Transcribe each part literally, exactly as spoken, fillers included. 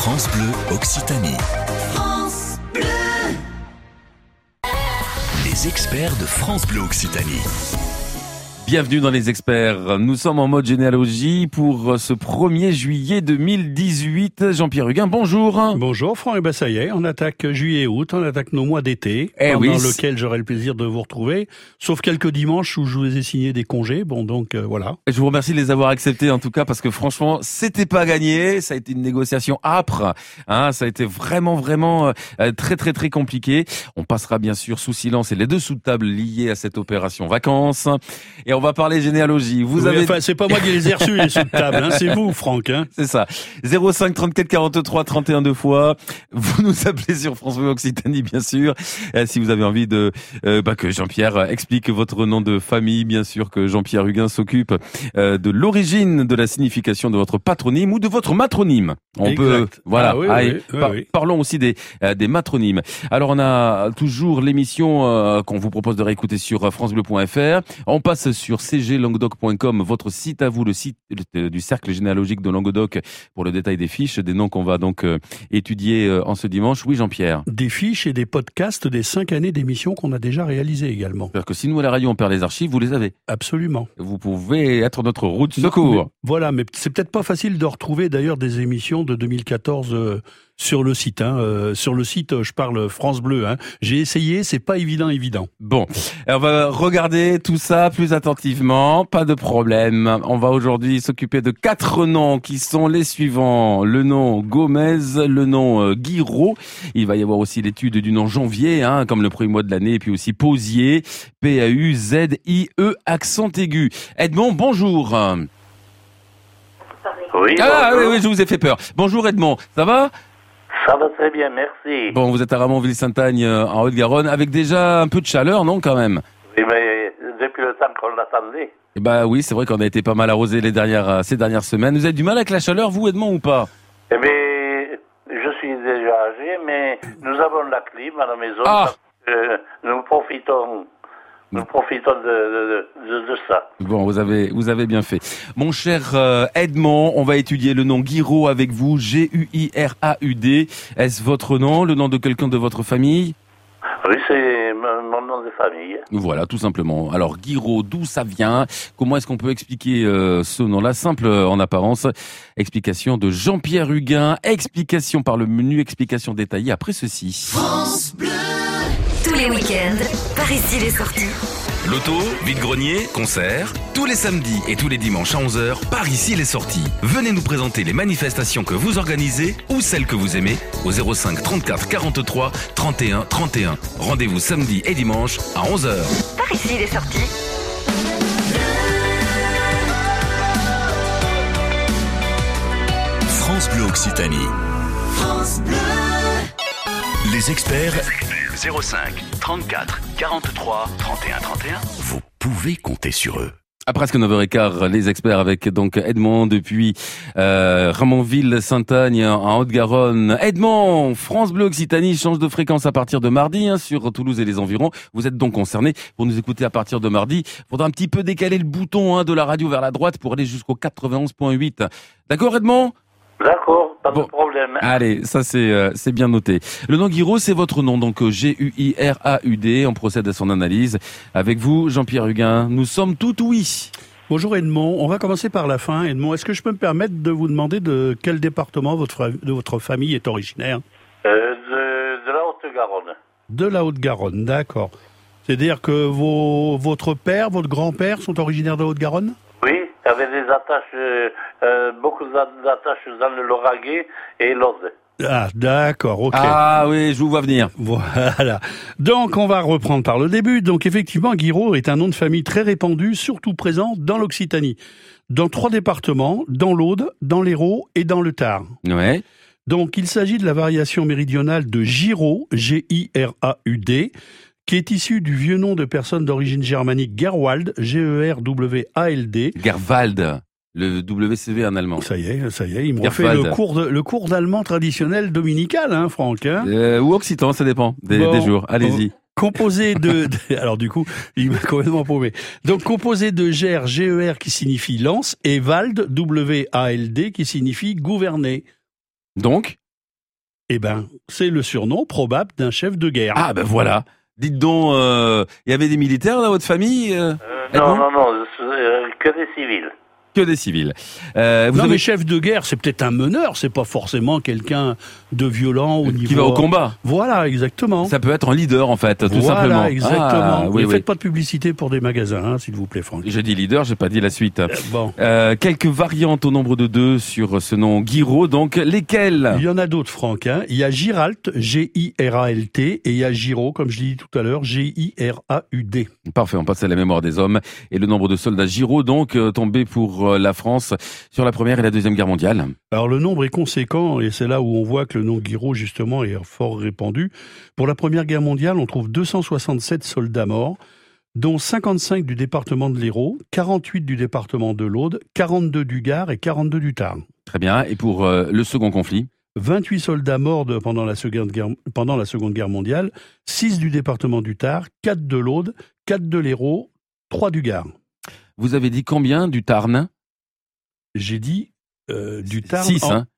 France Bleu Occitanie. France Bleu. Les experts de France Bleu Occitanie. Bienvenue dans les experts. Nous sommes en mode généalogie pour ce premier juillet deux mille dix-huit. Jean-Pierre Huguin, bonjour. Bonjour Franck, et ben ça y est, on attaque juillet et août, on attaque nos mois d'été, eh pendant oui. lequel j'aurai le plaisir de vous retrouver, sauf quelques dimanches où je vous ai signé des congés, bon donc euh, voilà. Je vous remercie de les avoir acceptés en tout cas parce que franchement, c'était pas gagné, ça a été une négociation âpre, hein, ça a été vraiment vraiment euh, très très très compliqué. On passera bien sûr sous silence et les deux sous de table liés à cette opération vacances. Et on va parler généalogie. Vous Oui, avez... Enfin, c'est pas moi qui les ai reçus, les sous de table, hein, c'est vous, Franck. Hein. C'est ça. zéro cinq trente-quatre quarante-trois trente et un deux fois. Vous nous appelez sur France Bleu Occitanie, bien sûr. Euh, si vous avez envie de euh, bah, que Jean-Pierre explique votre nom de famille, bien sûr que Jean-Pierre Huguin s'occupe euh, de l'origine, de la signification de votre patronyme ou de votre matronyme. On Exact. peut, voilà. Ah, oui, Allez, oui, oui, par- oui. Parlons aussi des euh, des matronymes. Alors on a toujours l'émission euh, qu'on vous propose de réécouter sur francebleu point fr. On passe sur c g languedoc point com, votre site à vous, le site du cercle généalogique de Languedoc, pour le détail des fiches, des noms qu'on va donc euh, étudier euh, en ce dimanche. Oui, Jean-Pierre. Des fiches et des podcasts des cinq années d'émissions qu'on a déjà réalisées également. C'est-à-dire que si nous à la radio on perd les archives, vous les avez. Absolument. Vous pouvez être notre roue de secours. Mais, voilà, mais c'est peut-être pas facile de retrouver d'ailleurs des émissions de deux mille quatorze euh, sur le site. Hein, euh, sur le site, euh, je parle France Bleu. Hein. J'ai essayé, c'est pas évident, évident. Bon, on va regarder tout ça plus attentivement, pas de problème. On va aujourd'hui s'occuper de quatre noms qui sont les suivants. Le nom Gomez, le nom euh, Guiraud. Il va y avoir aussi l'étude du nom Janvier, hein, comme le premier mois de l'année, et puis aussi Pausier, P A U Z I E, accent aigu. Edmond, bonjour. Oui, Ah bonjour. oui, oui, je vous ai fait peur. Bonjour Edmond, ça va ? Ça va très bien, merci. Bon, vous êtes à Ramonville-Sainte-Agne, euh, en Haute-Garonne, avec déjà un peu de chaleur, non, quand même ? Oui, mais depuis le temps qu'on l'attendait. Eh bah oui, c'est vrai qu'on a été pas mal arrosé les dernières, euh, ces dernières semaines. Vous avez du mal avec la chaleur, vous, Edmond, ou pas ? Eh bien, je suis déjà âgé, mais nous avons la clim à la maison. Ah. Parce que nous profitons, nous profitons de, de, de, de ça. Bon, vous avez, vous avez bien fait. Mon cher euh, Edmond, on va étudier le nom Guiraud avec vous, G U I R A U D. Est-ce votre nom, le nom de quelqu'un de votre famille ? Oui, c'est mon, mon nom de famille. Voilà, tout simplement. Alors, Guiraud, d'où ça vient ? Comment est-ce qu'on peut expliquer euh, ce nom-là ? Simple euh, en apparence. Explication de Jean-Pierre Huguin. Explication par le menu, explication détaillée après ceci. Tous les week-ends, par ici les sorties. Loto, vide-grenier, concert. Tous les samedis et tous les dimanches à onze heures, par ici les sorties. Venez nous présenter les manifestations que vous organisez ou celles que vous aimez au zéro cinq trente-quatre quarante-trois trente et un trente et un. Rendez-vous samedi et dimanche à onze heures. Par ici les sorties. France Bleu Occitanie. Les experts zéro cinq trente-quatre quarante-trois trente et un trente et un. Vous pouvez compter sur eux. À presque neuf heures quinze, les experts avec donc Edmond depuis euh, Ramonville-Sainte-Agne en Haute-Garonne. Edmond, France Bleu Occitanie change de fréquence à partir de mardi hein, sur Toulouse et les environs. Vous êtes donc concernés pour nous écouter à partir de mardi. Faudra un petit peu décaler le bouton hein, de la radio vers la droite pour aller jusqu'au quatre-vingt-onze virgule huit. D'accord Edmond ? D'accord, pas Bon. de problème. Allez, ça c'est euh, c'est bien noté. Le nom Guiraud, c'est votre nom, donc euh, G U I R A U D. On procède à son analyse. Avec vous, Jean-Pierre Huguin, nous sommes tout oui. Bonjour Edmond, on va commencer par la fin. Edmond, est-ce que je peux me permettre de vous demander de quel département votre, fra- de votre famille est originaire ? Euh, de, de la Haute-Garonne. De la Haute-Garonne, d'accord. C'est-à-dire que vos, votre père, votre grand-père sont originaires de la Haute-Garonne ? Oui, il y avait des attaches, euh, euh, beaucoup d'attaches dans le Lauragais et l'Aude. Ah, d'accord, ok. Ah oui, je vous vois venir. Voilà. Donc, on va reprendre par le début. Donc, effectivement, Guiraud est un nom de famille très répandu, surtout présent dans l'Occitanie. Dans trois départements, dans l'Aude, dans l'Hérault et dans le Tarn. Ouais. Donc, il s'agit de la variation méridionale de Giraud, G I R A U D, qui est issue du vieux nom de personnes d'origine germanique Gerwald, G E R W A L D. Gerwald, le W C V en allemand. Ça y est, ça y est, ils m'ont fait Gerwald. le cours de, le cours d'allemand traditionnel dominical, hein, Franck, hein. Euh, ou occitan, ça dépend des, Bon. des jours. Allez-y. Composé de, de- alors du coup, il m'a complètement paumé. Donc composé de Ger, G E R qui signifie lance, et Wald, W A L D qui signifie gouverner. Donc Eh ben, c'est le surnom probable d'un chef de guerre. Ah ben voilà. Dites donc, il euh, y avait des militaires dans votre famille euh, Euh, non, non, non, euh, que des civils. Que des civils. Euh, vous non, avez... mais chef de guerre, c'est peut-être un meneur, c'est pas forcément quelqu'un de violent au niveau... Qui va au combat. Voilà, exactement. Ça peut être un leader, en fait, tout voilà, simplement. exactement. Ah, oui, ne oui. faites pas de publicité pour des magasins, hein, s'il vous plaît, Franck. J'ai dit leader, j'ai pas dit la suite. Euh, bon. Euh, quelques variantes au nombre de deux sur ce nom Guiraud, donc lesquelles? Il y en a d'autres, Franck. Hein. Il y a Giralt, G I R A L T, et il y a Giraud, comme je l'ai dit tout à l'heure, G I R A U D. Parfait, on passe à la mémoire des hommes. Et le nombre de soldats Giraud, donc, euh, tombé pour euh, la France sur la Première et la Deuxième Guerre mondiale. Alors le nombre est conséquent, et c'est là où on voit que le nom Guiraud, justement, est fort répandu. Pour la Première Guerre mondiale, on trouve deux cent soixante-sept soldats morts, dont cinquante-cinq du département de l'Hérault, quarante-huit du département de l'Aude, quarante-deux du Gard et quarante-deux du Tarn. Très bien. Et pour euh, le second conflit? vingt-huit soldats morts de- pendant, la seconde guerre, pendant la Seconde Guerre mondiale, six du département du Tarn, quatre de l'Aude, quatre de l'Hérault, trois du Gard. Vous avez dit combien du Tarn? J'ai dit euh, du Tarn... six, en- hein.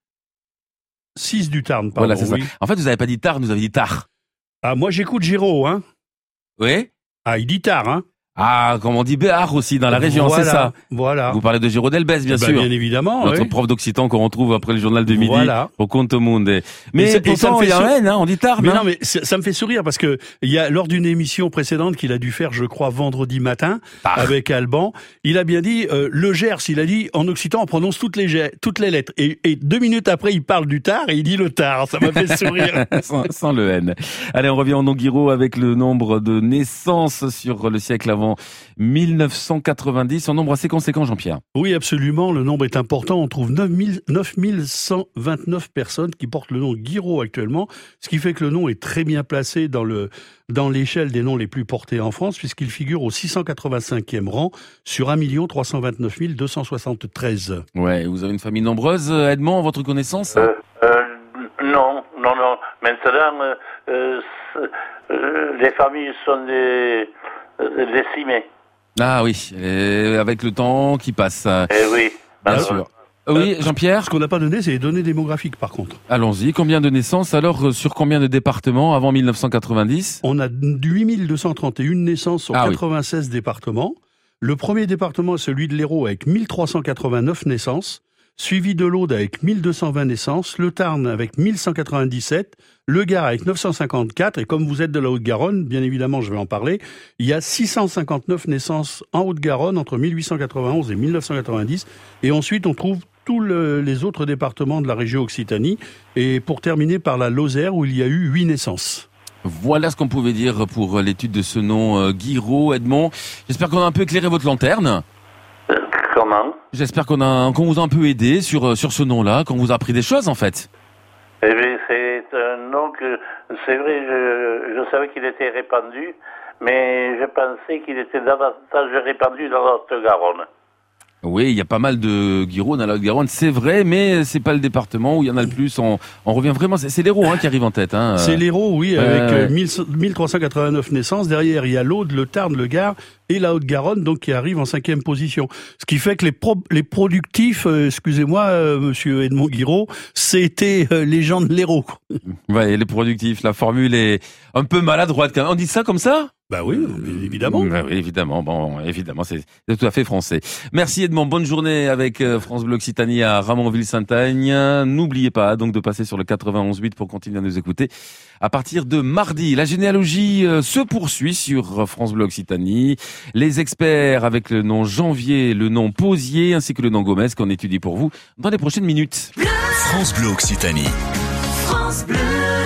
six du Tarn, pardon. Voilà, c'est oui. ça. En fait, vous n'avez pas dit Tarn, vous avez dit Tar. Ah, moi j'écoute Giraud, hein. Oui? Ah, il dit Tarn, hein. Ah, comme on dit Béar aussi, dans la région, Voilà, c'est ça. Voilà. Vous parlez de Giraud d'Elbès, bien Bah, sûr. Bien évidemment, Notre oui. prof d'occitan qu'on retrouve après le journal de midi Voilà. au Compte Monde. Et Mais ça- et ça pourtant, me il y fait a un sur- N, hein, on dit Tarn. Mais hein. non, mais ça, ça me fait sourire parce que il y a lors d'une émission précédente qu'il a dû faire, je crois, vendredi matin Tar. avec Alban, il a bien dit euh, le Gers. Il a dit en occitan, on prononce toutes les ge- toutes les lettres. Et, et deux minutes après, il parle du Tar et il dit le Tar. Ça m'a fait sourire. sans, sans le N. Allez, on revient au nom Guiraud avec le nombre de naissances sur le siècle avant mille neuf cent quatre-vingt-dix. Un nombre assez conséquent, Jean-Pierre. Oui, absolument. Le nombre est important. On trouve neuf mille cent vingt-neuf personnes qui portent le nom Guiraud actuellement, ce qui fait que le nom est très bien placé dans le dans l'échelle des noms les plus portés en France, puisqu'il figure au six cent quatre-vingt-cinquième rang sur un million trois cent vingt-neuf mille deux cent soixante-treize. Ouais, vous avez une famille nombreuse, Edmond, à votre connaissance? Euh, euh, non, non, non. Maintenant, euh, euh, c'est- euh, les familles sont des, euh, décimées. Ah oui, et avec le temps qui passe, euh, Eh oui. bien Alors, sûr. Oui, Jean-Pierre, Ce qu'on n'a pas donné, c'est les données démographiques, par contre. allons-y. Combien de naissances alors euh, sur combien de départements avant mille neuf cent quatre-vingt-dix? On a huit mille deux cent trente et une naissances sur Ah oui. quatre-vingt-seize départements. Le premier département est celui de l'Hérault avec mille trois cent quatre-vingt-neuf naissances, suivi de l'Aude avec mille deux cent vingt naissances, le Tarn avec mille cent quatre-vingt-dix-sept, le Gard avec neuf cent cinquante-quatre, et comme vous êtes de la Haute-Garonne, bien évidemment je vais en parler, il y a six cent cinquante-neuf naissances en Haute-Garonne entre mille huit cent quatre-vingt-onze et mille neuf cent quatre-vingt-dix, et ensuite on trouve tous le- les autres départements de la région Occitanie, et pour terminer par la Lozère où il y a eu huit naissances. Voilà ce qu'on pouvait dire pour l'étude de ce nom euh, Guiraud, Edmond. J'espère qu'on a un peu éclairé votre lanterne. euh, comment? J'espère qu'on a qu'on vous a un peu aidé sur euh, sur ce nom-là, qu'on vous a appris des choses en fait. Eh bien, c'est un nom que, c'est vrai, je, je savais qu'il était répandu, mais je pensais qu'il était davantage répandu dans la Haute-Garonne. Oui, il y a pas mal de Guiraud dans la Haute-Garonne, c'est vrai, mais c'est pas le département où il y en a le plus. On, on revient vraiment, c'est, c'est l'Hérault hein, qui arrive en tête. Hein. C'est l'Hérault, oui, ouais, avec ouais. euh, mille mille trois cent quatre-vingt-neuf naissances. Derrière, il y a l'Aude, le Tarn, le Gard et la Haute-Garonne, donc qui arrivent en cinquième position. Ce qui fait que les, pro les productifs, euh, excusez-moi, euh, monsieur Edmond Guiraud, c'était euh, les gens de l'Hérault. Ouais, les productifs, la formule est un peu maladroite quand même. On dit ça comme ça? Bah oui, évidemment. Ouais, oui, évidemment, bon, évidemment, c'est, c'est tout à fait français. Merci Edmond, bonne journée avec euh, France Bleu Occitanie à Ramonville-Saint-Agne. N'oubliez pas donc de passer sur le quatre-vingt-onze huit pour continuer à nous écouter. À partir de mardi, la généalogie euh, se poursuit sur France Bleu Occitanie. Les experts avec le nom Janvier, le nom Posier ainsi que le nom Gomez qu'on étudie pour vous dans les prochaines minutes. France Bleu Occitanie. France Bleu.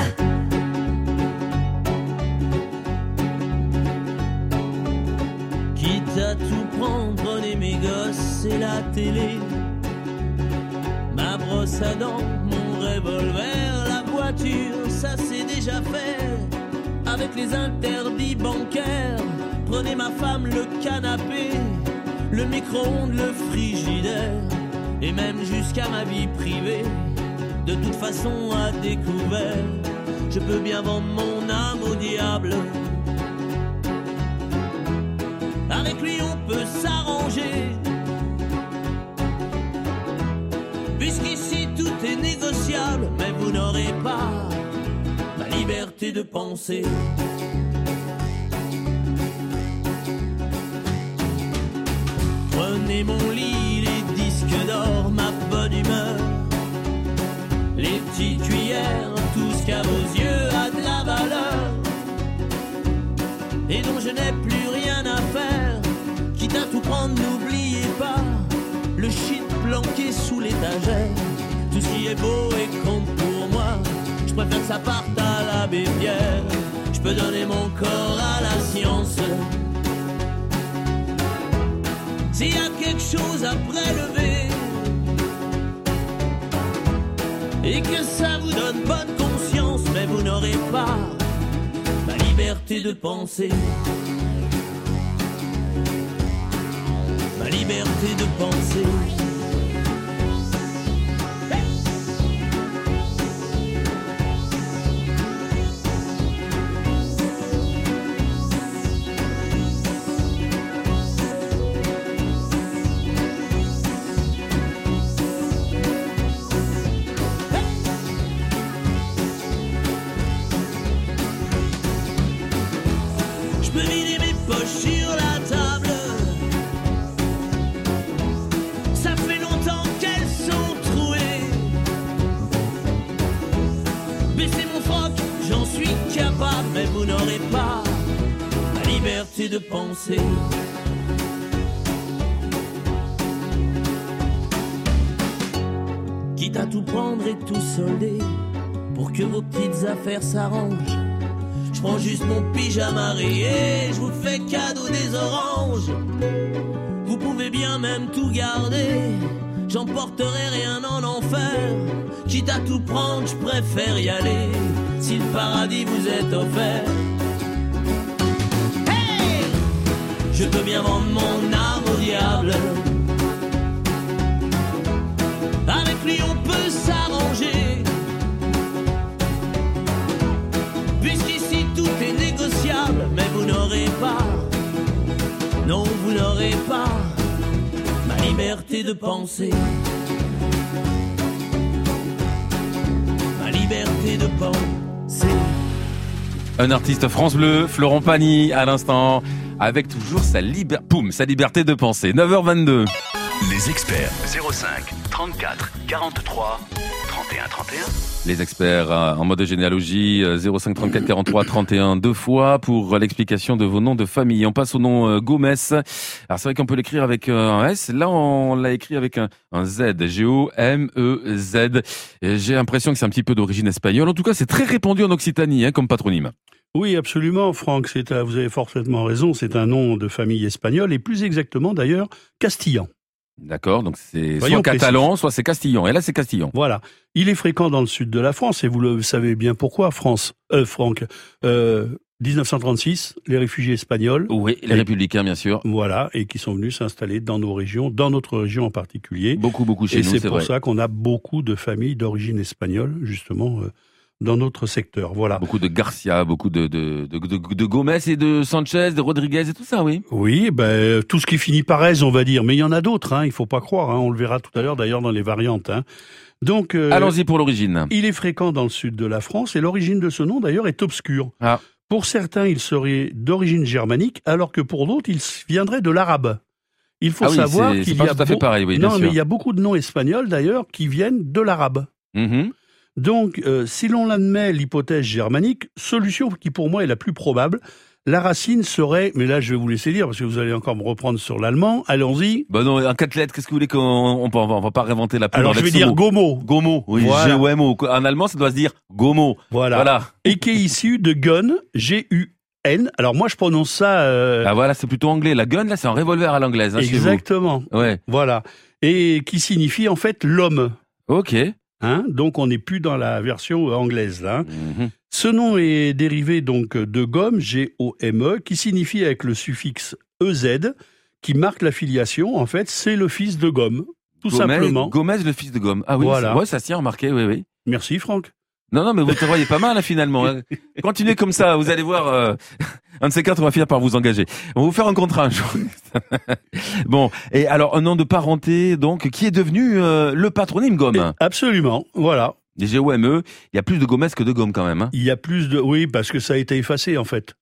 Quitte à tout prendre, prenez mes gosses et la télé. Ma brosse à dents, mon revolver, la voiture, ça c'est déjà fait. Avec les interdits bancaires, prenez ma femme, le canapé, le micro-ondes, le frigidaire, et même jusqu'à ma vie privée. De toute façon à découvert, je peux bien vendre mon âme au diable. Avec lui on peut s'arranger, puisqu'ici tout est négociable. Mais vous n'aurez pas liberté de penser. Prenez mon lit, les disques d'or, ma bonne humeur, les petites cuillères, tout ce qu'à vos yeux a de la valeur et dont je n'ai plus rien à faire. Quitte à tout prendre, n'oubliez pas le shit planqué sous l'étagère. Tout ce qui est beau et compte pour moi, je préfère que ça parte à l'abbé Pierre. Je peux donner mon corps à la science. S'il y a quelque chose à prélever et que ça vous donne bonne conscience, mais vous n'aurez pas ma liberté de penser. Ma liberté de penser. Je peux vider mes poches sur la table. Ça fait longtemps qu'elles sont trouées. Baisser mon froc, j'en suis capable, mais vous n'aurez pas la liberté de penser. Quitte à tout prendre et tout solder pour que vos petites affaires s'arrangent, je prends juste mon pyjama rayé, je vous fais cadeau des oranges. Vous pouvez bien même tout garder, j'emporterai rien en enfer. Quitte à tout prendre, je préfère y aller, si le paradis vous est offert. Hey! Je peux bien vendre mon âme au diable. Avec lui on peut s'arranger, puisqu'ici tout est négociable. Mais vous n'aurez pas, non vous n'aurez pas ma liberté de penser. Ma liberté de penser. Un artiste France Bleu, Florent Pagny, à l'instant, avec toujours sa, liber... Poum, sa liberté de penser. neuf heures vingt-deux. Les experts. zéro cinq trente-quatre quarante-trois trente et un trente et un. Les experts euh, en mode généalogie, euh, zéro cinq trente-quatre quarante-trois trente et un deux fois pour l'explication de vos noms de famille. On passe au nom euh, Gomez. Alors c'est vrai qu'on peut l'écrire avec euh, un S. Là, on l'a écrit avec un, un Z. G O M E Z. Et j'ai l'impression que c'est un petit peu d'origine espagnole. En tout cas, c'est très répandu en Occitanie hein, comme patronyme. Oui, absolument, Franck. C'est un, vous avez forcément raison. C'est un nom de famille espagnole et plus exactement d'ailleurs castillan. D'accord, donc c'est Voyons soit catalan, précis. soit c'est castillan. Et là, c'est castillan. Voilà. Il est fréquent dans le sud de la France et vous le savez bien pourquoi, France, euh, Franck. Euh, dix-neuf cent trente-six, les réfugiés espagnols. Oui, les et, républicains, bien sûr. Voilà, et qui sont venus s'installer dans nos régions, dans notre région en particulier. Beaucoup, beaucoup chez et nous, c'est c'est pour vrai. ça qu'on a beaucoup de familles d'origine espagnole, justement, euh, dans notre secteur. Voilà. Beaucoup de Garcia, beaucoup de, de, de, de, de Gomez et de Sanchez, de Rodriguez et tout ça, oui. Oui, ben, tout ce qui finit par aise, on va dire. Mais il y en a d'autres, hein, il faut pas croire. Hein, on le verra tout à l'heure, d'ailleurs, dans les variantes. Hein. Donc, euh, Allons-y pour l'origine. il est fréquent dans le sud de la France et l'origine de ce nom, d'ailleurs, est obscure. Ah. Pour certains, il serait d'origine germanique, alors que pour d'autres, il viendrait de l'arabe. Il faut Ah oui, savoir c'est- c'est qu'il pas y a tout à fait beau- pareil, oui, bien non, sûr. mais il y a beaucoup de noms espagnols, d'ailleurs, qui viennent de l'arabe. Mhm. Donc, euh, si l'on admet l'hypothèse germanique, solution qui pour moi est la plus probable, la racine serait, mais là je vais vous laisser dire parce que vous allez encore me reprendre sur l'allemand, allons-y. Bon non, en quatre lettres, qu'est-ce que vous voulez qu'on on, on, va, on va pas réinventer la poudre Alors je avec vais ce dire mot. Gomo, Gomo, oui, Voilà. G O M O. En allemand, ça doit se dire Gomo. voilà, Voilà. et qui est issu de gun, G U N. Alors moi je prononce ça euh, Ah voilà, c'est plutôt anglais. La gun, là, c'est un revolver à l'anglaise, hein, chez vous. exactement, Ouais. voilà, et qui signifie en fait l'homme. Ok. Hein, donc on n'est plus dans la version anglaise là. Mhm. Ce nom est dérivé donc de gomme, G O M E, qui signifie avec le suffixe E Z, qui marque la filiation. En fait, c'est le fils de Gomme, tout Gomez, simplement. Gomez, le fils de Gomme. Ah oui, Voilà. c'est- ouais, ça se tient, remarqué, oui, oui. Merci Franck. Non, non, mais vous travaillez pas mal, hein, finalement. Hein. Continuez comme ça, vous allez voir, euh, un de ces quatre, on va finir par vous engager. On va vous faire un contrat un jour. Bon, et alors, un nom de parenté, donc, qui est devenu euh, le patronyme Gomme. Et absolument, voilà. Les G O M E, il y a plus de gommes que de gomme quand même. Hein. Il y a plus de... Oui, parce que ça a été effacé en fait.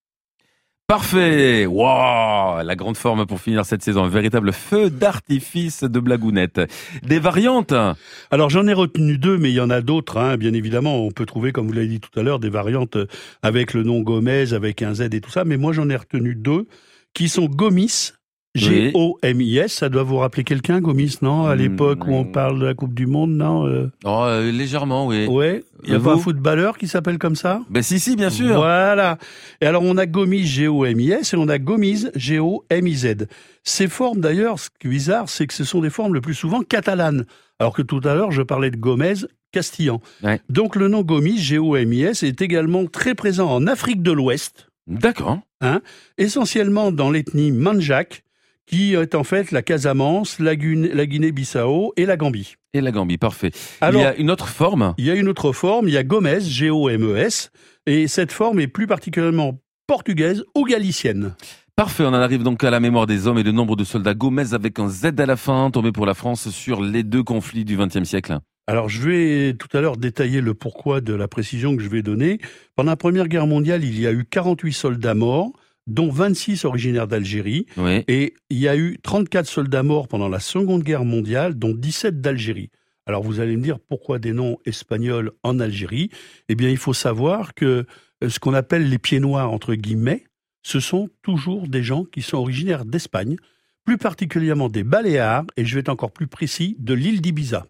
Parfait. Wow, la grande forme pour finir cette saison. Un véritable feu d'artifice de blagounette. Des variantes? Alors j'en ai retenu deux, mais il y en a d'autres. Hein. Bien évidemment, on peut trouver, comme vous l'avez dit tout à l'heure, des variantes avec le nom Gomez, avec un Z et tout ça. Mais moi, j'en ai retenu deux qui sont Gomis. G O M I S, ça doit vous rappeler quelqu'un, Gomis, non? À l'époque mmh. où on parle de la Coupe du Monde, non euh... Oh, euh, légèrement, oui. Ouais. Il n'y a vous... pas un footballeur qui s'appelle comme ça? Ben si, si, bien sûr. Voilà. Et alors, on a Gomis, G O M I S, et on a Gomis, G O M I Z. Ces formes, d'ailleurs, ce qui est bizarre, c'est que ce sont des formes le plus souvent catalanes. Alors que tout à l'heure, je parlais de Gomez, castillan. Ouais. Donc, le nom Gomis, G O M I S, est également très présent en Afrique de l'Ouest. D'accord. Hein, essentiellement dans l'ethnie Mandjak, qui est en fait la Casamance, la, Guin- la Guinée-Bissau et la Gambie. Et la Gambie, parfait. Alors, il y a une autre forme? Il y a une autre forme, il y a Gomez, G O M E S, et cette forme est plus particulièrement portugaise ou galicienne. Parfait, on en arrive donc à la mémoire des hommes et le nombre de soldats Gomez avec un Z à la fin, tombé pour la France sur les deux conflits du vingtième siècle. Alors, je vais tout à l'heure détailler le pourquoi de la précision que je vais donner. Pendant la Première Guerre mondiale, il y a eu quarante-huit soldats morts, dont vingt-six originaires d'Algérie. Oui. Et il y a eu trente-quatre soldats morts pendant la Seconde Guerre mondiale, dont dix-sept d'Algérie. Alors vous allez me dire, pourquoi des noms espagnols en Algérie? Eh bien, il faut savoir que ce qu'on appelle les pieds noirs, entre guillemets, ce sont toujours des gens qui sont originaires d'Espagne, plus particulièrement des Baléares, et je vais être encore plus précis, de l'île d'Ibiza.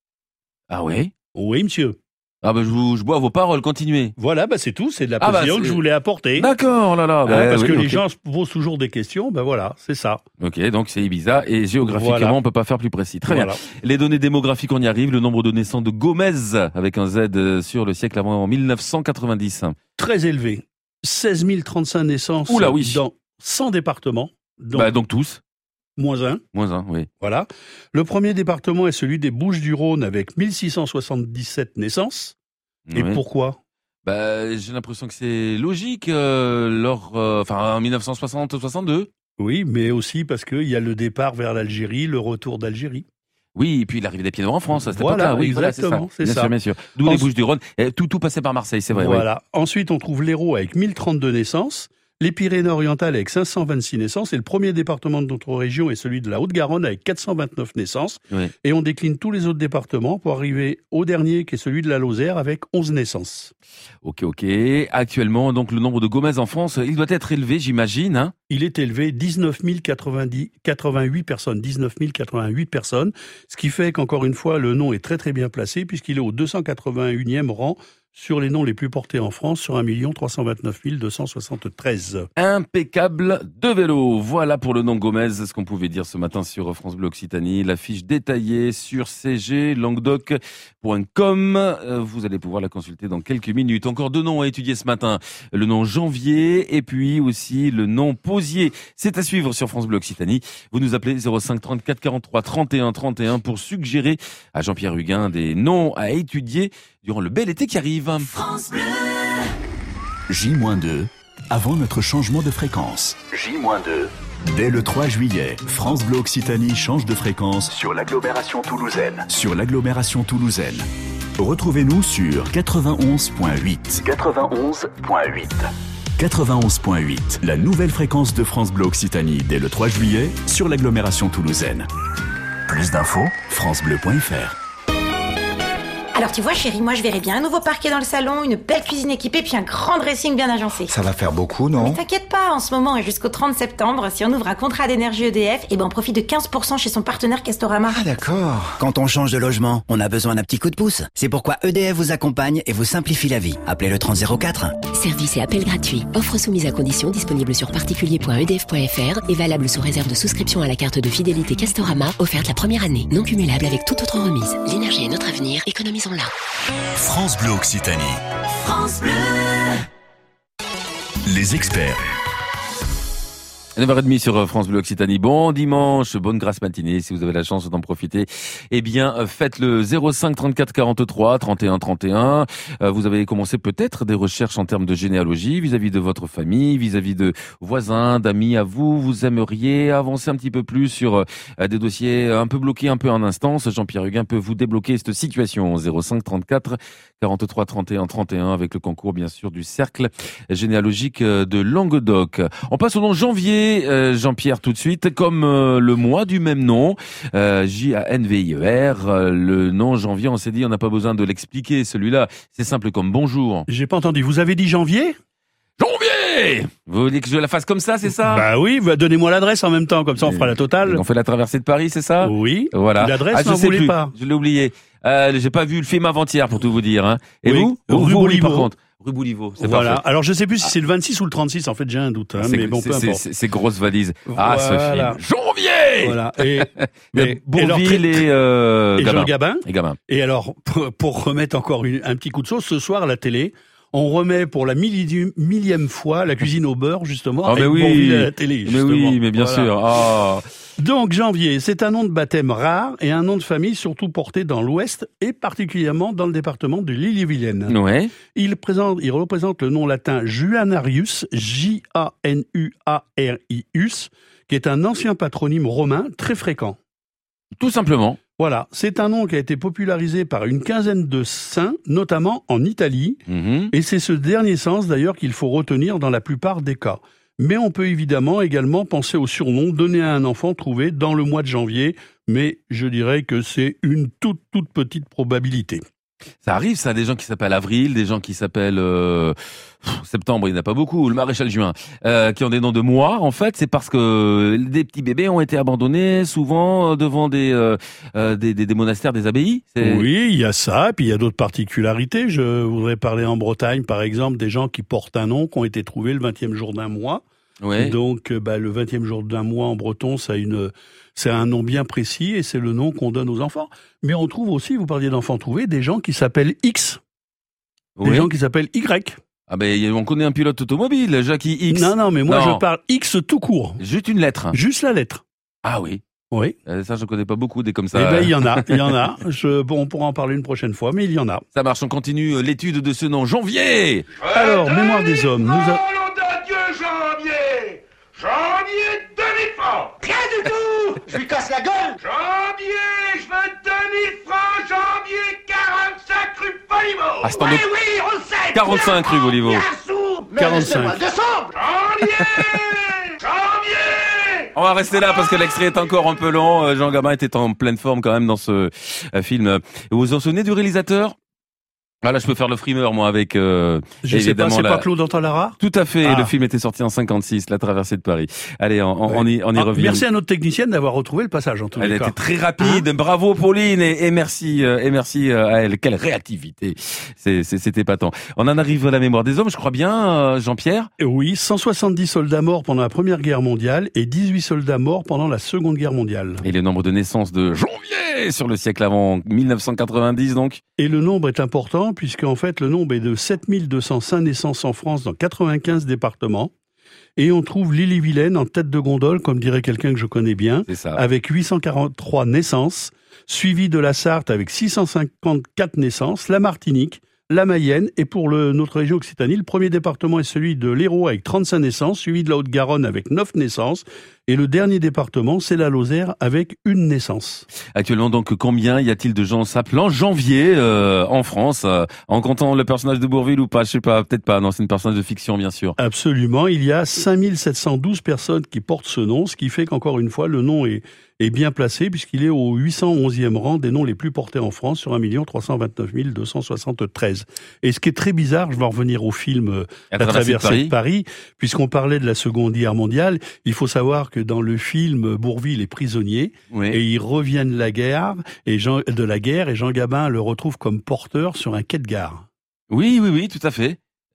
Ah oui? Oui, monsieur. Ah ben, je, vous, je bois vos paroles, continuez. Voilà, bah c'est tout, c'est de la précision ah bah, que je voulais apporter. D'accord, là là. Bah, hein, parce oui, que okay. les gens se posent toujours des questions, ben voilà, c'est ça. Ok, donc c'est Ibiza, et géographiquement, voilà. On peut pas faire plus précis. Très voilà. bien. Les données démographiques, on y arrive, le nombre de naissants de Gomez, avec un Z sur le siècle avant mille neuf cent quatre-vingt-dix. Très élevé. seize mille trente-cinq naissances Oula, oui. dans cent départements. Donc, bah, donc tous. Moins un. Moins un, oui. Voilà. Le premier département est celui des Bouches-du-Rhône, avec mille six cent soixante-dix-sept naissances. Et oui. Pourquoi? Bah, j'ai l'impression que c'est logique, euh, lors, euh, enfin, en mille neuf cent soixante soixante-deux. Oui, mais aussi parce qu'il y a le départ vers l'Algérie, le retour d'Algérie. Oui, et puis l'arrivée des pieds noirs en France à cette voilà, époque-là. Oui, exactement, voilà, c'est ça. c'est bien ça. sûr, bien sûr. D'où Ensuite, les Bouches-du-Rhône. Tout, tout passait par Marseille, c'est vrai. Voilà. Oui. Ensuite, on trouve l'Hérault avec mille trente-deux naissances. Les Pyrénées-Orientales avec cinq cent vingt-six naissances, et le premier département de notre région est celui de la Haute-Garonne avec quatre cent vingt-neuf naissances. Oui. Et on décline tous les autres départements pour arriver au dernier qui est celui de la Lozère avec onze naissances. Ok, ok. Actuellement, donc le nombre de Gomez en France, il doit être élevé, j'imagine. Hein il est élevé, dix-neuf mille quatre-vingt-huit personnes, dix-neuf mille quatre-vingt-huit personnes, ce qui fait qu'encore une fois, le nom est très très bien placé puisqu'il est au deux cent quatre-vingt-unième rang sur les noms les plus portés en France, sur un million trois cent vingt-neuf mille deux cent soixante-treize. Impeccable de vélo. Voilà pour le nom Gomez, ce qu'on pouvait dire ce matin sur France Bleu Occitanie. La fiche détaillée sur c g languedoc point com. Vous allez pouvoir la consulter dans quelques minutes. Encore deux noms à étudier ce matin. Le nom Janvier et puis aussi le nom Posier. C'est à suivre sur France Bleu Occitanie. Vous nous appelez zéro cinq trente-quatre quarante-trois trente et un trente et un pour suggérer à Jean-Pierre Huguin des noms à étudier durant le bel été qui arrive. France Bleu. J deux, avant notre changement de fréquence. J deux. Dès le trois juillet, France Bleu Occitanie change de fréquence sur l'agglomération toulousaine. Sur l'agglomération toulousaine. Retrouvez-nous sur quatre-vingt-onze point huit. quatre-vingt-onze point huit. quatre-vingt-onze point huit, la nouvelle fréquence de France Bleu Occitanie dès le trois juillet sur l'agglomération toulousaine. Plus d'infos, francebleu point f r. Alors tu vois chérie, moi je verrais bien un nouveau parquet dans le salon, une belle cuisine équipée, puis un grand dressing bien agencé. Ça va faire beaucoup, non? Mais t'inquiète pas, en ce moment et jusqu'au trente septembre, si on ouvre un contrat d'énergie E D F, et ben on profite de quinze pour cent chez son partenaire Castorama. Ah d'accord. Quand on change de logement, on a besoin d'un petit coup de pouce. C'est pourquoi E D F vous accompagne et vous simplifie la vie. Appelez le trente zéro quatre. Service et appel gratuit. Offre soumise à condition disponible sur particulier point e d f point f r et valable sous réserve de souscription à la carte de fidélité Castorama, offerte la première année. Non cumulable avec toute autre remise. L'énergie est notre avenir, économisons-la. France Bleu Occitanie. France Bleu. Les experts. neuf heures trente sur France Bleu Occitanie. Bon dimanche, bonne grasse matinée. Si vous avez la chance d'en profiter, eh bien, faites le zéro cinq trente-quatre quarante-trois trente et un trente et un. Euh, vous avez commencé peut-être des recherches en termes de généalogie vis-à-vis de votre famille, vis-à-vis de voisins, d'amis à vous. Vous aimeriez avancer un petit peu plus sur euh, des dossiers un peu bloqués, un peu en instance. Jean-Pierre Huguin peut vous débloquer cette situation. zéro cinq trente-quatre quarante-trois trente et un trente et un avec le concours, bien sûr, du cercle généalogique de Languedoc. On passe au nom janvier. Euh, Jean-Pierre, tout de suite, comme euh, le mois du même nom, euh, J A N V I E R, euh, le nom janvier, on s'est dit, on n'a pas besoin de l'expliquer, celui-là, c'est simple comme bonjour. J'ai pas entendu, vous avez dit janvier ? Janvier ! Vous voulez que je la fasse comme ça, c'est ça ? Bah oui, bah donnez-moi l'adresse en même temps, comme ça on fera la totale. On fait la traversée de Paris, c'est ça ? Oui. Voilà. L'adresse, ah, je n'en sais voulez plus. pas. Je l'ai oublié. Euh, j'ai pas vu le film avant-hier, pour tout vous dire. Hein. Et oui. vous ? Rue vous, Bouliveau. par contre. Rue Bouliveau, c'est voilà. parfait. Alors je sais plus si c'est le vingt-six ou le trente-six, en fait j'ai un doute, hein, mais bon, peu c'est, importe. C'est, c'est grosse valise. Ah, Voilà. ce film. Janvier. Voilà. Et, et Bourville et, et, euh, et Gabin. Jean Gabin. Et Gabin. Et alors, pour, pour remettre encore une, un petit coup de sauce, ce soir à la télé, on remet pour la millième, millième fois la cuisine au beurre, justement, ah, avec mais oui. Bourville à la télé, justement. Mais oui, mais bien voilà. sûr. Ah. Donc, Janvier, c'est un nom de baptême rare et un nom de famille surtout porté dans l'Ouest et particulièrement dans le département de l'Ille-et-Vilaine. Ouais. Il, présente, il représente le nom latin Juanarius, J A N U A R I U S, qui est un ancien patronyme romain très fréquent. Tout simplement. Voilà, c'est un nom qui a été popularisé par une quinzaine de saints, notamment en Italie, mmh. et c'est ce dernier sens d'ailleurs qu'il faut retenir dans la plupart des cas. Mais on peut évidemment également penser au surnom donné à un enfant trouvé dans le mois de janvier, mais je dirais que c'est une toute toute petite probabilité. Ça arrive, ça, des gens qui s'appellent Avril, des gens qui s'appellent euh, septembre, il n'y en a pas beaucoup, le maréchal Juin, euh, qui ont des noms de mois. En fait, c'est parce que des petits bébés ont été abandonnés souvent devant des euh, euh, des, des, des monastères, des abbayes. C'est... Oui, il y a ça, puis il y a d'autres particularités. Je voudrais parler en Bretagne, par exemple, des gens qui portent un nom, qui ont été trouvés le vingtième jour d'un mois. Ouais. Donc, bah, le vingtième jour d'un mois en breton, ça a une, c'est un nom bien précis et c'est le nom qu'on donne aux enfants. Mais on trouve aussi, vous parliez d'enfants trouvés, des gens qui s'appellent X, oui. des gens qui s'appellent Y. Ah ben, on connaît un pilote automobile, Jackie X. Non, non, mais moi non. je parle X tout court. Juste une lettre. Juste la lettre. Ah oui. Oui. Euh, ça, je connais pas beaucoup des comme ça. Eh ben, il y en a, il y en a. Je, bon, on pourra en parler une prochaine fois, mais il y en a. Ça marche, on continue l'étude de ce nom. Janvier. Alors, mémoire des hommes. Nous a... Janvier Janvier deux francs. Rien du tout. Je lui casse la gueule. Janvier, je veux deux mille francs. Janvier, quarante-cinq rue Boliveau. Ah, c'est en oui, deux... oui, on le sait. quarante-cinq rue Boliveau. quarante-cinq. Janvier Janvier. On va rester là parce que l'extrait est encore un peu long. Jean Gabin était en pleine forme quand même dans ce film. Vous vous en souvenez du réalisateur ? Ah là, je peux faire le frimeur, moi, avec... Euh, je sais pas, c'est la... pas Claude Antalara ? Tout à fait, ah. Le film était sorti en cinquante-six, La Traversée de Paris. Allez, on, on, ouais. on y, on y ah, revient. Merci à notre technicienne d'avoir retrouvé le passage, en tout cas. Elle était très rapide, hein bravo Pauline, et, et merci euh, et merci à elle. Quelle réactivité, c'est, c'est, c'était épatant. On en arrive à la mémoire des hommes, je crois bien, euh, Jean-Pierre ? Oui, cent soixante-dix soldats morts pendant la Première Guerre mondiale et dix-huit soldats morts pendant la Seconde Guerre mondiale. Et le nombre de naissances de janvier sur le siècle avant mille neuf cent quatre-vingt-dix, donc ? Et le nombre est important, puisqu'en fait, le nombre est de sept mille deux cent cinq naissances en France dans quatre-vingt-quinze départements. Et on trouve l'Ille-et-Vilaine en tête de gondole, comme dirait quelqu'un que je connais bien, avec huit cent quarante-trois naissances, suivi de la Sarthe avec six cent cinquante-quatre naissances, la Martinique, la Mayenne, et pour le, notre région Occitanie, le premier département est celui de l'Hérault avec trente-cinq naissances, suivi de la Haute-Garonne avec neuf naissances, et le dernier département, c'est la Lozère avec une naissance. Actuellement, donc, combien y a-t-il de gens s'appelant Janvier euh, en France, euh, en comptant le personnage de Bourville ou pas ? Je sais pas, peut-être pas, non, c'est une personnage de fiction, bien sûr. Absolument, il y a cinq mille sept cent douze personnes qui portent ce nom, ce qui fait qu'encore une fois, le nom est, est bien placé, puisqu'il est au huit cent onzième rang des noms les plus portés en France, sur un million trois cent vingt-neuf mille deux cent soixante-treize. Et ce qui est très bizarre, je vais en revenir au film La Traversée de Paris, de Paris puisqu'on parlait de la Seconde Guerre mondiale, il faut savoir que dans le film, Bourville est prisonnier, oui. et il revient de la guerre, et Jean, de la guerre, et Jean Gabin le retrouve comme porteur sur un quai de gare. Oui, oui, oui, tout à fait.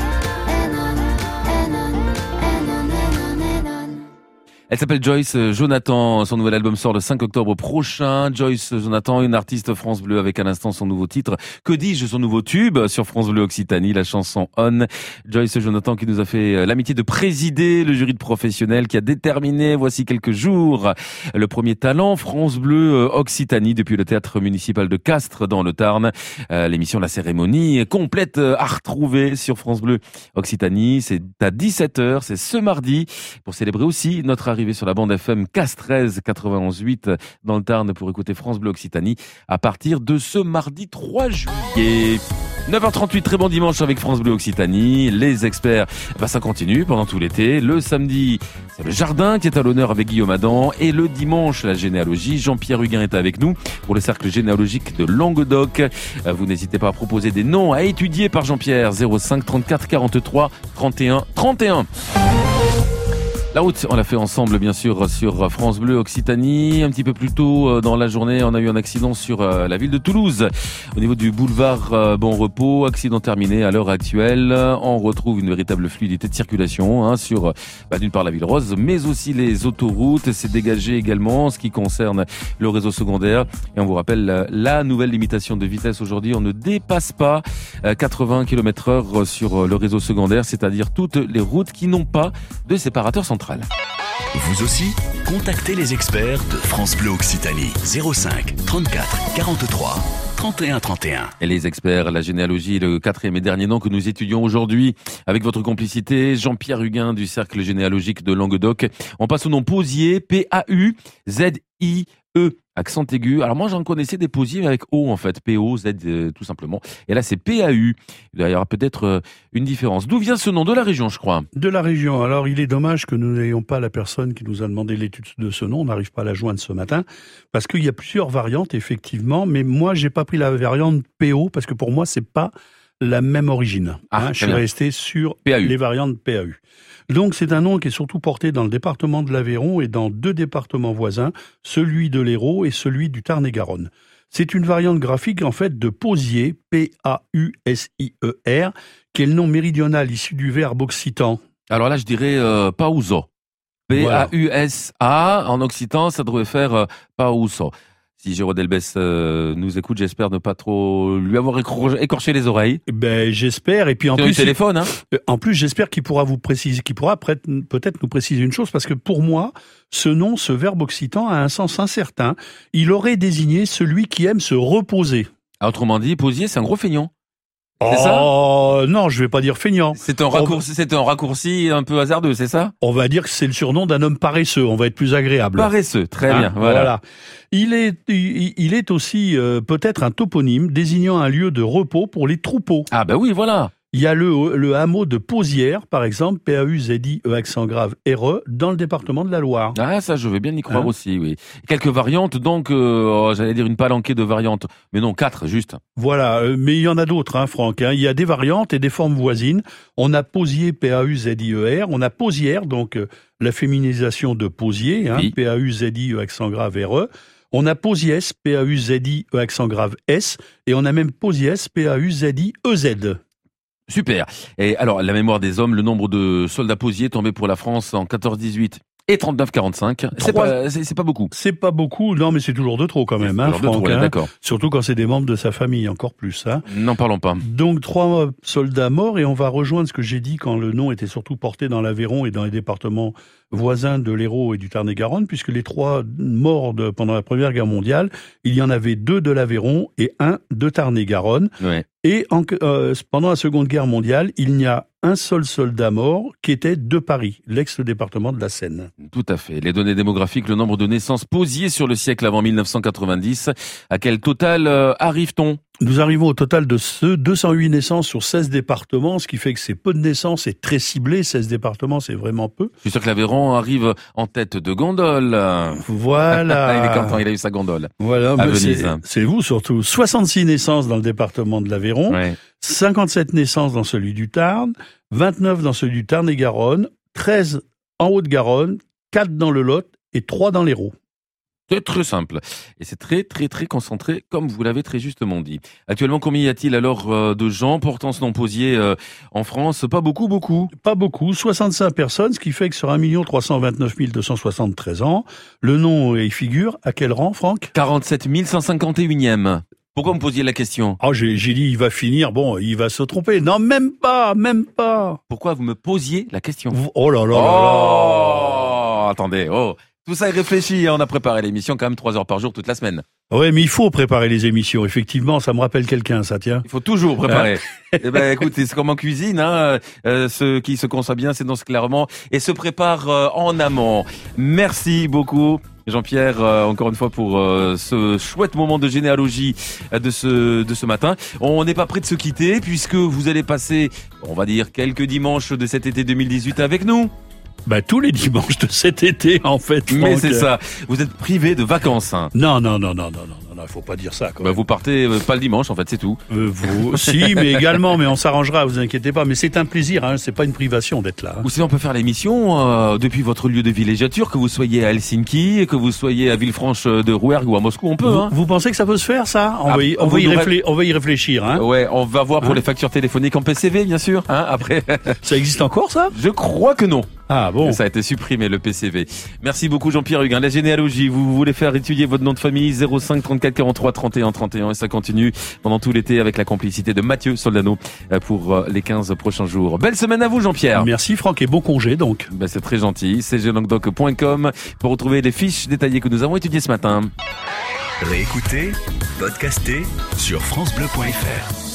Elle s'appelle Joyce Jonathan. Son nouvel album sort le cinq octobre prochain. Joyce Jonathan, une artiste France Bleu avec à l'instant son nouveau titre. Que dis-je, son nouveau tube sur France Bleu Occitanie, la chanson On. Joyce Jonathan qui nous a fait l'amitié de présider le jury de professionnels qui a déterminé, voici quelques jours, le premier talent France Bleu Occitanie depuis le théâtre municipal de Castres dans le Tarn. L'émission La Cérémonie complète à retrouver sur France Bleu Occitanie. C'est à dix-sept heures, c'est ce mardi pour célébrer aussi notre arrivée sur la bande F M Castres quatre-vingt-onze huit dans le Tarn pour écouter France Bleu Occitanie à partir de ce mardi trois juillet. neuf heures trente-huit, très bon dimanche avec France Bleu Occitanie. Les experts, bah ça continue pendant tout l'été. Le samedi, c'est le jardin qui est à l'honneur avec Guillaume Adam. Et le dimanche, la généalogie. Jean-Pierre Huguin est avec nous pour le cercle généalogique de Languedoc. Vous n'hésitez pas à proposer des noms à étudier par Jean-Pierre. zéro cinq trente-quatre quarante-trois trente et un trente et un. La route, on l'a fait ensemble, bien sûr, sur France Bleu Occitanie. Un petit peu plus tôt dans la journée, on a eu un accident sur la ville de Toulouse, au niveau du boulevard Bon Repos. Accident terminé à l'heure actuelle. On retrouve une véritable fluidité de circulation hein, sur, bah, d'une part, la ville rose, mais aussi les autoroutes. C'est dégagé également en ce qui concerne le réseau secondaire. Et on vous rappelle la nouvelle limitation de vitesse aujourd'hui. On ne dépasse pas quatre-vingts kilomètres heure sur le réseau secondaire, c'est-à-dire toutes les routes qui n'ont pas de séparateur central. Vous aussi, contactez les experts de France Bleu Occitanie. zéro cinq trente-quatre quarante-trois trente et un trente et un. Et les experts, la généalogie, le quatrième et dernier nom que nous étudions aujourd'hui avec votre complicité, Jean-Pierre Huguin du Cercle généalogique de Languedoc. On passe au nom Pauzier, P A U Z I E, accent aigu. Alors moi j'en connaissais des Pauziers avec O en fait, P O Z euh, tout simplement. Et là c'est P A U. Il y aura peut-être euh, une différence. D'où vient ce nom? De la région je crois. De la région. Alors il est dommage que nous n'ayons pas la personne qui nous a demandé l'étude de ce nom. On n'arrive pas à la joindre ce matin parce qu'il y a plusieurs variantes effectivement. Mais moi j'ai pas pris la variante P O parce que pour moi c'est pas la même origine. Ah, hein, je suis bien. resté sur P A U. les variantes P A U. Donc c'est un nom qui est surtout porté dans le département de l'Aveyron et dans deux départements voisins, celui de l'Hérault et celui du Tarn-et-Garonne. C'est une variante graphique en fait de Pauzier, P A U S I E R, qui est le nom méridional issu du verbe occitan. Alors là je dirais euh, Pauso. P A U S A, en occitan ça devrait faire euh, Pauso. Si Géraud Delbès euh, nous écoute, j'espère ne pas trop lui avoir écorché les oreilles. Ben j'espère. Et puis en Sur plus, le téléphone, hein. En plus, j'espère qu'il pourra vous préciser, qu'il pourra peut-être nous préciser une chose, parce que pour moi, ce nom, ce verbe occitan a un sens incertain. Il aurait désigné celui qui aime se reposer. Ah, autrement dit, Pauzier, c'est un gros feignant. C'est oh, ça non, je vais pas dire feignant. C'est un raccourci, c'est un raccourci un peu hasardeux, c'est ça? On va dire que c'est le surnom d'un homme paresseux. On va être plus agréable. Paresseux, très hein, bien. Voilà. voilà. Il est, il, il est aussi euh, peut-être un toponyme désignant un lieu de repos pour les troupeaux. Ah ben oui, voilà. Il y a le, le hameau de Pauzières, par exemple, P A U Z I E accent grave R E, dans le département de la Loire. Ah, ça, je veux bien y croire hein aussi, oui. Quelques variantes, donc, euh, oh, j'allais dire une palanquée de variantes. Mais non, quatre, juste. Voilà, euh, mais il y en a d'autres, hein, Franck. Hein. Il y a des variantes et des formes voisines. On a Pauzier, P A U Z I E R. On a Pauzière, donc, euh, la féminisation de Pauzier, hein, oui. P A U Z I E accent grave R E. On a Pauziès, P A U Z I E accent grave S. Et on a même Pauziès, P A U Z I E Z. Super. Et alors, la mémoire des hommes, le nombre de soldats Pauziers tombés pour la France en quatorze dix-huit et trente-neuf quarante-cinq. C'est pas, c'est, c'est pas beaucoup. C'est pas beaucoup, non, mais c'est toujours de trop quand même, hein, Franck. Trop, hein. D'accord. Surtout quand c'est des membres de sa famille, encore plus. Hein. N'en parlons pas. Donc trois soldats morts, et on va rejoindre ce que j'ai dit quand le nom était surtout porté dans l'Aveyron et dans les départements voisins de l'Hérault et du Tarn-et-Garonne, puisque les trois morts de, pendant la Première Guerre mondiale, il y en avait deux de l'Aveyron et un de Tarn-et-Garonne. Ouais. Et en, euh, pendant la Seconde Guerre mondiale, il n'y a un seul soldat mort qui était de Paris, l'ex-département de la Seine. Tout à fait. Les données démographiques, le nombre de naissances Pauziers sur le siècle avant mille neuf cent quatre-vingt-dix. À quel total euh, arrive-t-on? Nous arrivons au total de ce deux cent huit naissances sur seize départements, ce qui fait que c'est peu de naissances et très ciblé. seize départements, c'est vraiment peu. Je suis sûr que l'Aveyron arrive en tête de gondole. Voilà. Il est content, il a eu sa gondole. Voilà, à c'est, Venise. c'est vous surtout. soixante-six naissances dans le département de l'Aveyron, ouais. cinquante-sept naissances dans celui du Tarn, vingt-neuf dans celui du Tarn-et-Garonne, treize en Haute-Garonne, quatre dans le Lot et trois dans l'Hérault. C'est très simple. Et c'est très, très, très concentré, comme vous l'avez très justement dit. Actuellement, combien y a-t-il alors euh, de gens portant ce nom Pauzier euh, en France? Pas beaucoup, beaucoup. Pas beaucoup. soixante-cinq personnes, ce qui fait que sur un million trois cent vingt-neuf mille deux cent soixante-treize ans, le nom y figure à quel rang, Franck? quarante-sept mille cent cinquante et unième. Pourquoi me posiez la question? Oh, j'ai, j'ai dit, il va finir, bon, il va se tromper. Non, même pas, même pas. Pourquoi vous me posiez la question? Oh là là oh là là. Attendez, oh. Tout ça est réfléchi, on a préparé l'émission quand même trois heures par jour toute la semaine. Ouais, mais il faut préparer les émissions. Effectivement, ça me rappelle quelqu'un, ça, tiens. Il faut toujours préparer. Eh ben, écoute, c'est comme en cuisine, hein. Euh, ce qui se conçoit bien, c'est donc clairement et se prépare euh, en amont. Merci beaucoup. Jean-Pierre, euh, encore une fois pour euh, ce chouette moment de généalogie euh, de ce de ce matin. On n'est pas prêt de se quitter puisque vous allez passer, on va dire, quelques dimanches de cet été deux mille dix-huit avec nous. Bah, tous les dimanches de cet été, en fait. Mais Franck. c'est ça. Vous êtes privé de vacances, hein. Non, non, non, non, non, non, non. non, faut pas dire ça. Quand bah, même. vous partez euh, pas le dimanche, en fait, c'est tout. Euh, vous, si, mais également, mais on s'arrangera, vous inquiétez pas. Mais c'est un plaisir, hein, c'est pas une privation d'être là. Hein. Ou sinon, on peut faire l'émission euh, depuis votre lieu de villégiature, que vous soyez à Helsinki, que vous soyez à Villefranche de Rouergue ou à Moscou, on peut. Vous, Hein. vous pensez que ça peut se faire, ça? On, ah, va, y, on, va y, nous réflé- on va y réfléchir. Hein. Ouais, on va voir pour hein les factures téléphoniques en P C V, bien sûr. Hein, après, ça existe encore, ça? Je crois que non. Ah bon. Ça a été supprimé, le P C V. Merci beaucoup, Jean-Pierre Huguin. La généalogie, vous voulez faire étudier votre nom de famille, zéro cinq trente-quatre quarante-trois trente et un trente et un, et ça continue pendant tout l'été avec la complicité de Mathieu Soldano pour les quinze prochains jours. Belle semaine à vous, Jean-Pierre. Merci, Franck, et bon congé, donc. Ben, c'est très gentil. c g languedoc point com pour retrouver les fiches détaillées que nous avons étudiées ce matin. Réécoutez, podcastez sur francebleu point f r.